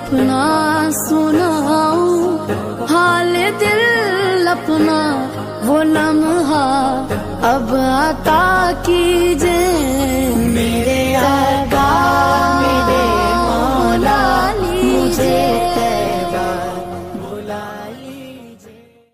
अपना सुनाऊं हाल दिल अपना, वो लम्हा अब अता कीजिए मेरे